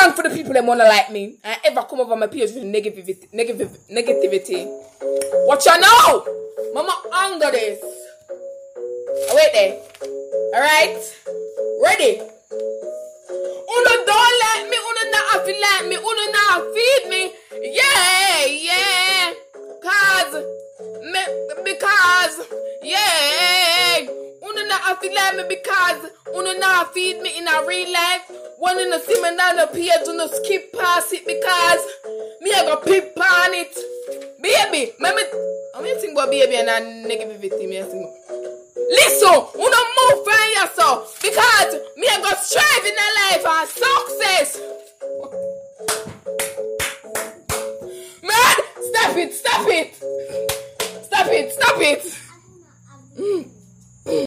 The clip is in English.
wrong for the people that wanna like me and ever come over my page with negativity. What you know? Mama under this. Wait there. Alright? Ready? Uno don't like me, uno not feel like me, uno not feed me. Yeah. Because, uno not feel like me because uno not feed me in a real life. One in the see me down the page, uno skip past it because me I go pip on it. Baby, I'm think about baby and negativity, me I think. Listen, uno move from yourself because